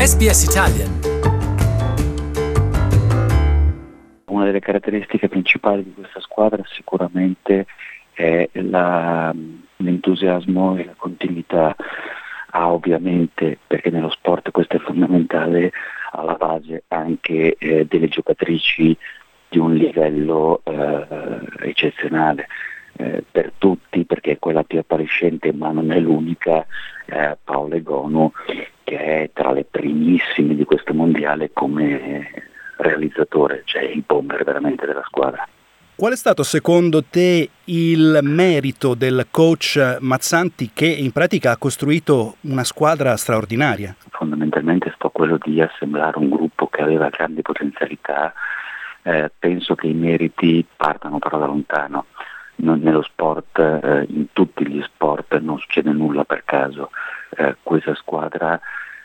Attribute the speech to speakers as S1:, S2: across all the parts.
S1: SBS Italian.
S2: Una delle caratteristiche principali di questa squadra sicuramente è l'entusiasmo e la continuità. Ovviamente, perché nello sport questo è fondamentale, alla base anche delle giocatrici di un livello eccezionale per tutti, perché è quella più appariscente, ma non è l'unica, Paola Egonu, che è tra le primissime di questo mondiale come realizzatore, cioè il bomber veramente della squadra.
S3: Qual è stato secondo te il merito del coach Mazzanti, che in pratica ha costruito una squadra straordinaria?
S2: Fondamentalmente è stato quello di assemblare un gruppo che aveva grandi potenzialità. Penso che i meriti partano però da lontano. Nello sport, in tutti gli sport non succede nulla per caso. Questa squadra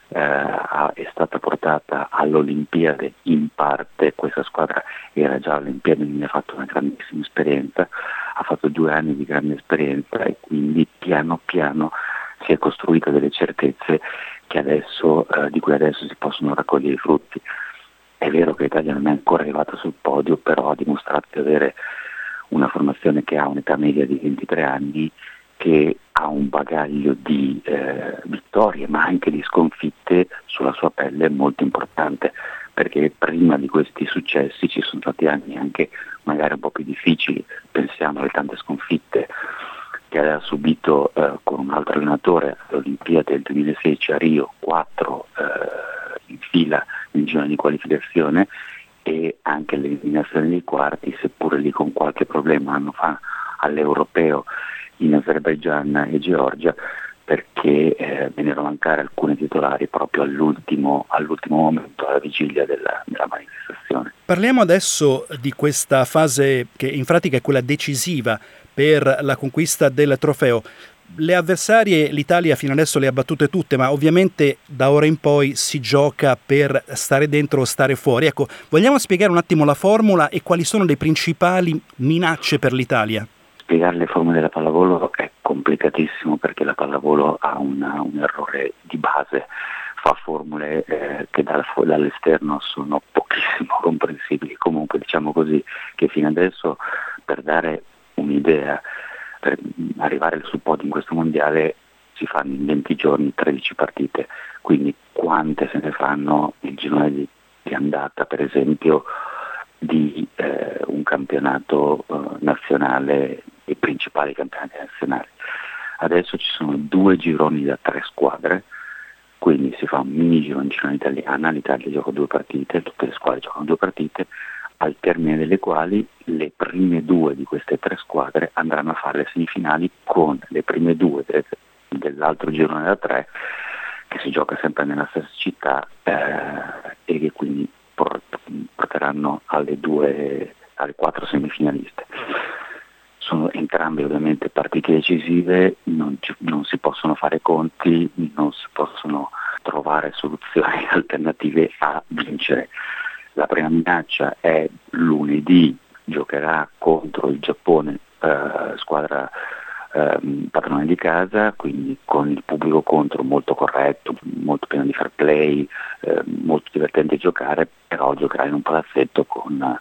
S2: è stata portata all'Olimpiade in parte. Questa squadra era già all'Olimpiade, quindi ha fatto una grandissima esperienza, ha fatto 2 anni di grande esperienza e quindi piano piano si è costruita delle certezze che di cui adesso si possono raccogliere i frutti. È vero che l'Italia non è ancora arrivata sul podio, però ha dimostrato di avere una formazione che ha un'età media di 23 anni, che ha un bagaglio di vittorie ma anche di sconfitte sulla sua pelle molto importante, perché prima di questi successi ci sono stati anni anche magari un po' più difficili. Pensiamo alle tante sconfitte che aveva subito con un altro allenatore alle Olimpiadi del 2016 a Rio, 4 in fila nel girone di qualificazione, e anche l'eliminazione dei quarti, seppure lì con qualche problema anno fa all'Europeo in Azerbaigian e Georgia, perché vennero a mancare alcuni titolari proprio all'ultimo momento, alla vigilia della manifestazione.
S3: Parliamo adesso di questa fase che in pratica è quella decisiva per la conquista del trofeo. Le avversarie l'Italia fino adesso le ha battute tutte, ma ovviamente da ora in poi si gioca per stare dentro o stare fuori. Ecco, vogliamo spiegare un attimo la formula e quali sono le principali minacce per l'Italia?
S2: Spiegare le formule della pallavolo è complicatissimo, perché la pallavolo ha un errore di base, fa formule che dall'esterno sono pochissimo comprensibili. Comunque diciamo così che fino adesso, per dare un'idea, per arrivare sul podio in questo mondiale si fanno in 20 giorni 13 partite, quindi quante se ne fanno il girone di andata, per esempio, di un campionato nazionale, i principali campionati nazionali. Adesso ci sono 2 gironi da 3 squadre, quindi si fa un mini girone italiana, l'Italia gioca 2 partite, tutte le squadre giocano 2 partite, al termine delle quali le prime 2 di queste 3 squadre andranno a fare le semifinali con le prime 2 dell'altro girone da 3, che si gioca sempre nella stessa città e che quindi porteranno alle 4 semifinaliste. Sono entrambe ovviamente partite decisive, non si possono fare conti, non si possono trovare soluzioni alternative a vincere. La prima minaccia è lunedì, giocherà contro il Giappone, squadra padrone di casa, quindi con il pubblico contro molto corretto, molto pieno di fair play, molto divertente giocare, però giocare in un palazzetto con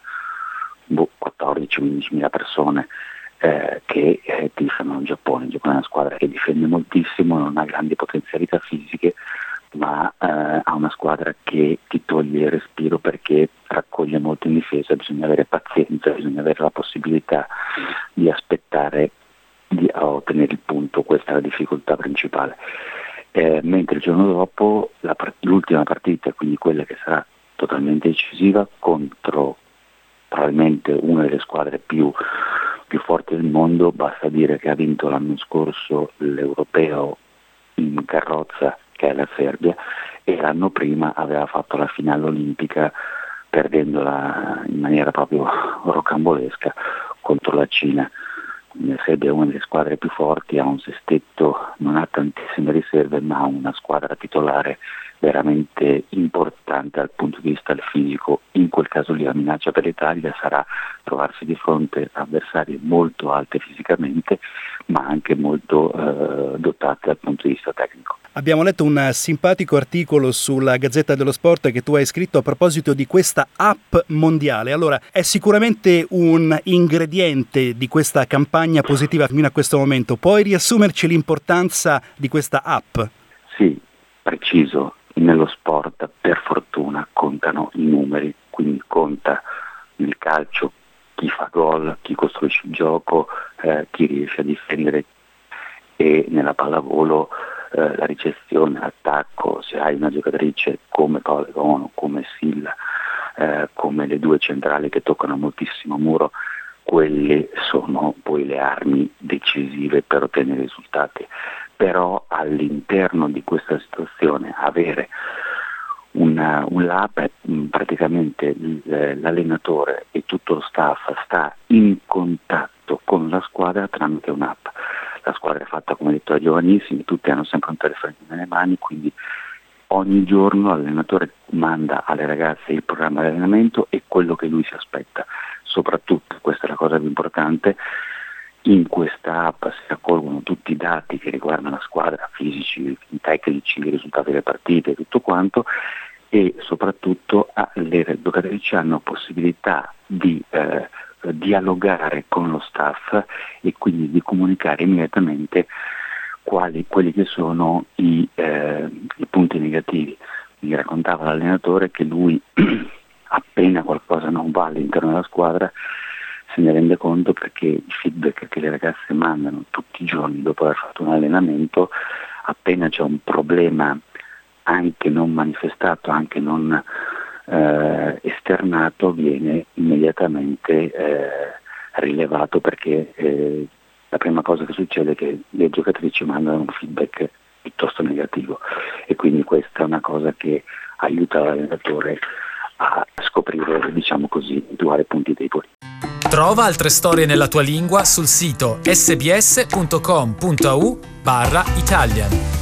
S2: 14-15 mila persone che tifano il Giappone. Il Giappone è una squadra che difende moltissimo, non ha grandi potenzialità fisiche, ma ha una squadra che ti toglie il respiro, perché raccoglie molto in difesa. Bisogna avere pazienza, bisogna avere la possibilità di aspettare a ottenere il punto. Questa è la difficoltà principale. Mentre il giorno dopo l'ultima partita, quindi quella che sarà totalmente decisiva, contro probabilmente una delle squadre più forti del mondo. Basta dire che ha vinto l'anno scorso l'Europeo in carrozza, che è la Serbia, e l'anno prima aveva fatto la finale olimpica perdendola in maniera proprio rocambolesca contro la Cina. La Serbia è una delle squadre più forti, ha un sestetto, non ha tantissime riserve, ma ha una squadra titolare veramente importante dal punto di vista del fisico. In quel caso lì la minaccia per l'Italia sarà trovarsi di fronte a avversari molto alte fisicamente, ma anche molto dotate dal punto di vista tecnico.
S3: Abbiamo letto un simpatico articolo sulla Gazzetta dello Sport che tu hai scritto a proposito di questa app mondiale. Allora, è sicuramente un ingrediente di questa campagna positiva fino a questo momento. Puoi riassumerci l'importanza di questa app?
S2: Sì, preciso. Nello sport, per fortuna, contano i numeri, quindi conta nel calcio chi fa gol, chi costruisce il gioco, chi riesce a difendere, e nella pallavolo la ricezione, l'attacco. Se hai una giocatrice come Paola Egonu, come Silla, come le due centrali che toccano moltissimo muro, quelle sono poi le armi decisive per ottenere risultati. Però all'interno di questa situazione avere un lab, praticamente l'allenatore e tutto lo staff sta in contatto con la squadra tramite un'app. La squadra è fatta, come detto, da giovanissimi, tutti hanno sempre un telefono nelle mani, quindi ogni giorno l'allenatore manda alle ragazze il programma di allenamento e quello che lui si aspetta. Soprattutto, questa è la cosa più importante, in questa app si raccolgono tutti i dati che riguardano la squadra, fisici, tecnici, i risultati delle partite, tutto quanto, e soprattutto le giocatrici hanno possibilità di dialogare con lo staff e quindi di comunicare immediatamente quelli che sono i punti negativi. Mi raccontava l'allenatore che lui appena qualcosa non va all'interno della squadra se ne rende conto, perché i feedback che le ragazze mandano tutti i giorni dopo aver fatto un allenamento, appena c'è un problema anche non manifestato, anche non esternato, viene immediatamente rilevato, perché la prima cosa che succede è che le giocatrici mandano un feedback piuttosto negativo, e quindi questa è una cosa che aiuta l'allenatore a scoprire, diciamo così, i vari punti deboli.
S1: Trova altre storie nella tua lingua sul sito sbs.com.au/Italian.